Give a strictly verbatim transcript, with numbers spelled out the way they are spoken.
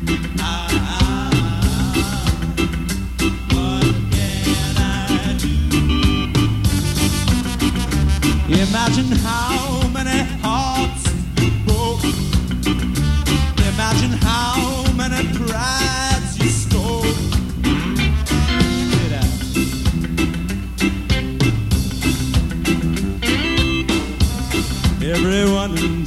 Imagine how many hearts you broke. Imagine how many prides you stole. Everyone